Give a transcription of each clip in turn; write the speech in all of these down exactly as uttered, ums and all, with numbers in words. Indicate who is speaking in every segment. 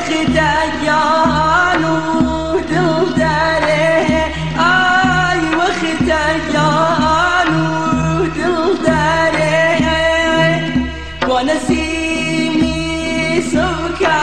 Speaker 1: وختيان ودل داره آي وختيان ودل داره ونسيمي سوكا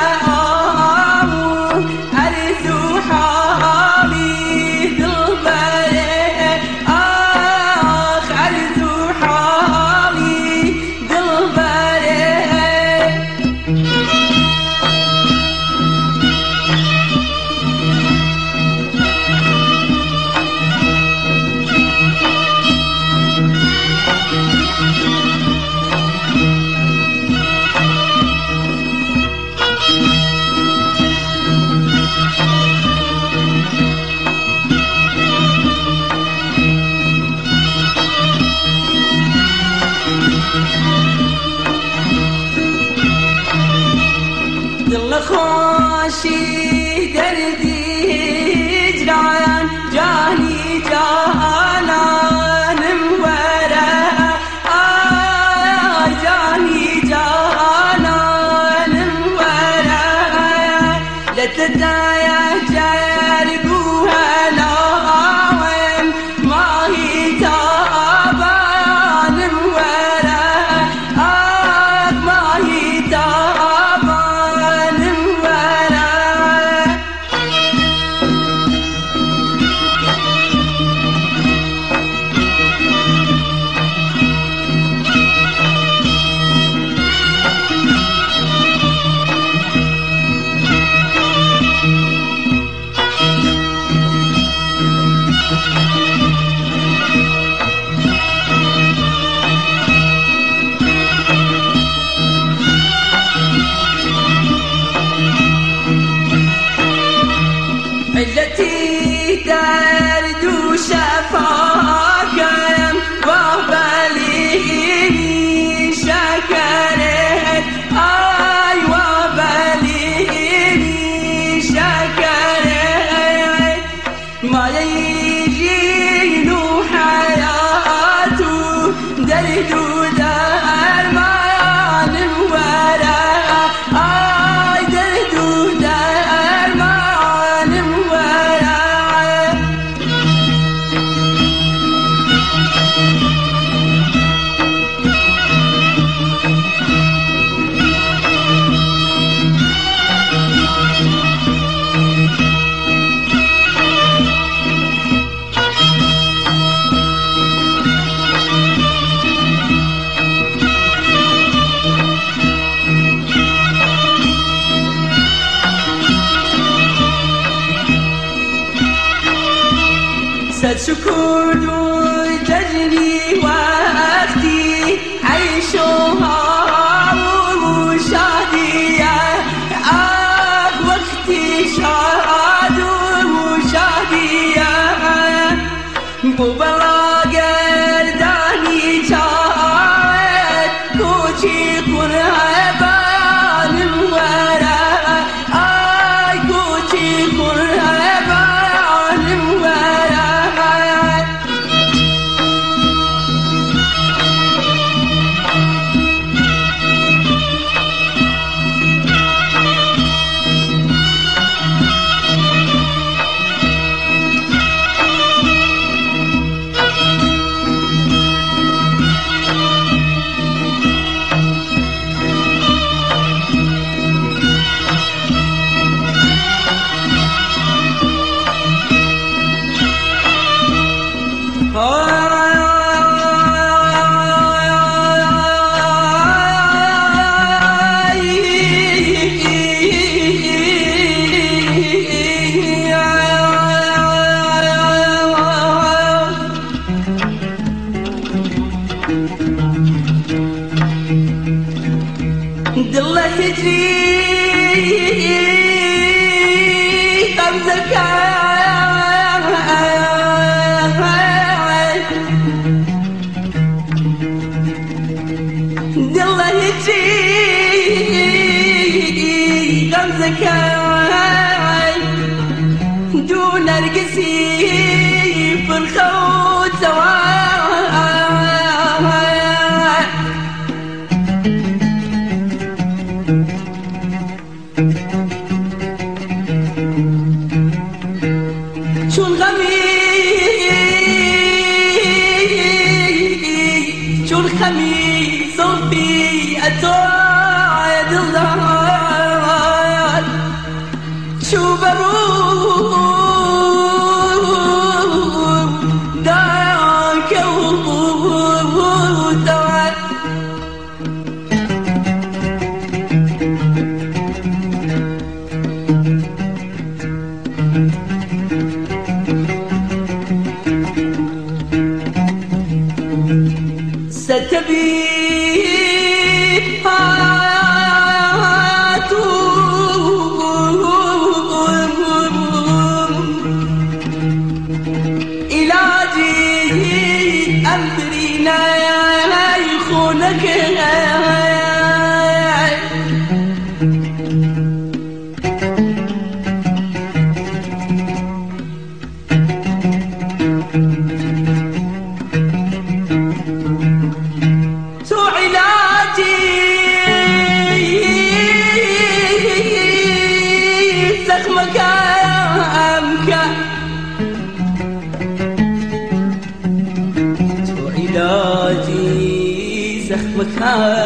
Speaker 1: دل خوشی دردی هجران جانی جانانم وره آی جانی جانانم وره لتدایا جرگوها لاوم ماهی تابانم وره آی ماهی تابانم التي درد شفاكم وبليني شكرت آي وبليني شكرت ما يجين حياته درد درمان ورا آي درد درمان سد شكور تجري وقتي عيشها ومشاهدية آه وقتي شاد ومشاهدية مبلا قرداني جاوت كوشي كلها بان ورا آي كوشي كلها بان ورا دل هجري غمزك دل هجري غمزك دون نرقصي في الخوت سواء شو بروم داك وطوال ستبي أمرنا يخونك سو علاجي زخمك أمك علاجي زخمك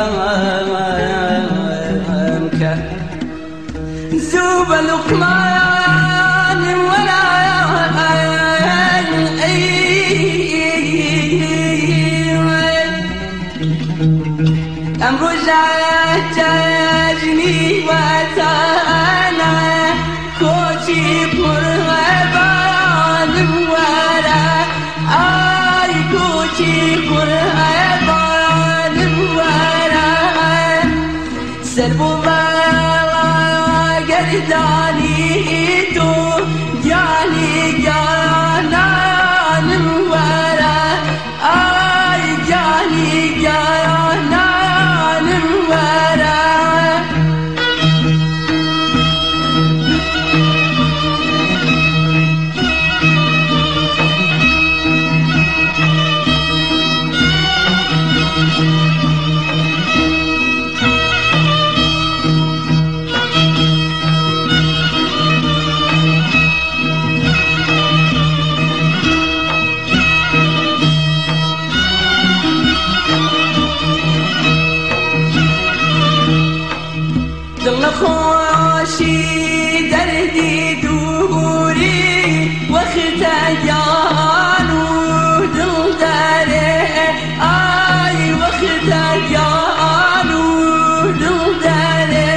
Speaker 1: هامك زوب لقمان ولا أم رجعت تجني وتانا كوشي برهبان ولا آي كوشي برهبان ولا سربو بالا قرداني تو جاني جانان ولا آي جاني جانان ولا دل خوشي دردي دوري وقت جانو دل داري آي وقت جانو دل داري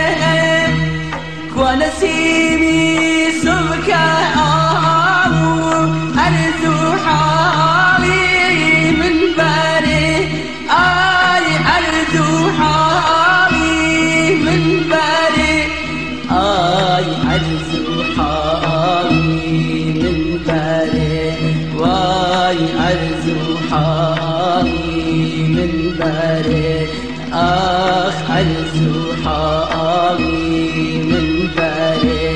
Speaker 1: ونسيمي سمك آمو أرزو حالي من باري آي أرزو حالي من باري آي أرزو حالي من باري واي أرزو حالي من باري آخ أرزو حالي من باري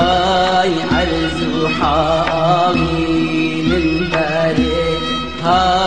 Speaker 1: واي أرزو حالي من باري